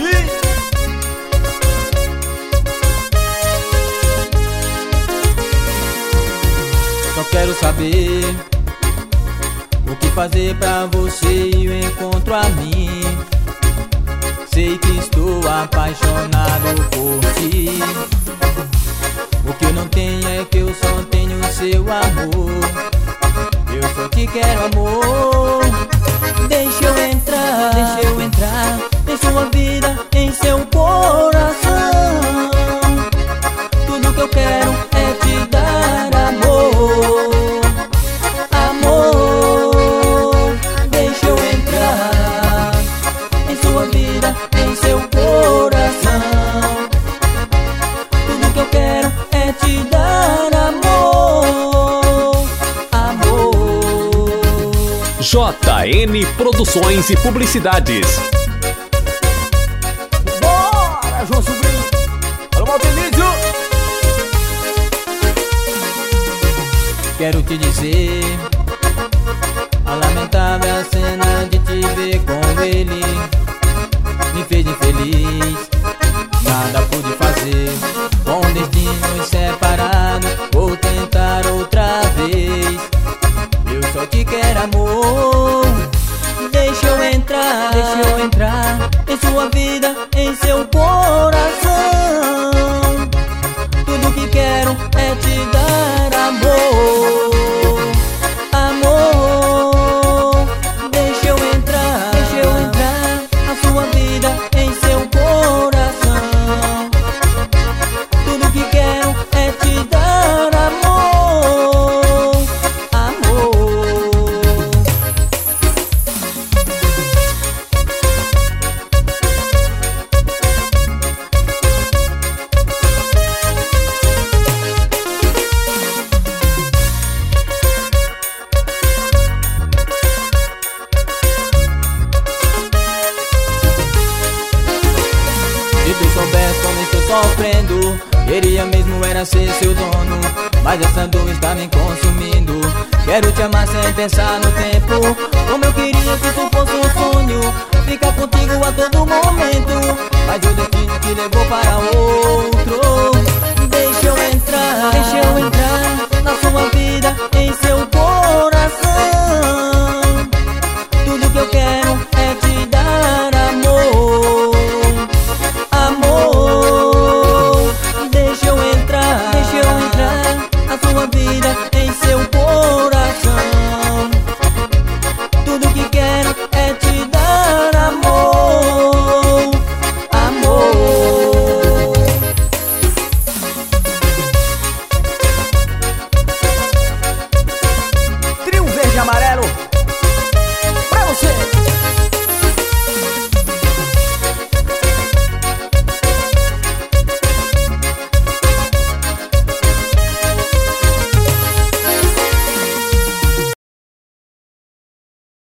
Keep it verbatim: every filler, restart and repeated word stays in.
Ih! Só quero saber o que fazer pra você e eu encontro a mim. Sei que estou apaixonado por ti. O que eu não tenho é que eu só tenho seu amor. Eu só te quero, amor. Deixa eu entrar, deixa eu entrar em sua vida, em seu coração. Tudo que eu quero é te dar amor. Amor, deixa eu entrar em sua vida, em seu coração. Tudo que eu quero é te dar amor. Amor. J N Produções e Publicidades. Bora, João Sobrinho! Alô, Maltenísio! Quero te dizer, a lamentável cena de te ver com ele me fez infeliz, nada pude fazer. Com destinos separados, vou tentar outra vez. Eu só te quero, amor. Deixa eu entrar, deixa eu entrar em sua vida, em seu coração. Tudo que quero é te dar amor. Amor, deixa eu entrar, deixa eu entrar na sua vida, em seu coração. Tudo que quero é te dar amor. Amor. Se tu soubesse como estou sofrendo, queria mesmo era ser seu dono, mas essa dor está me consumindo. Quero te amar sem pensar no tempo, como eu queria que tu fosse um sonho, ficar contigo a todo momento. Mas o destino te levou para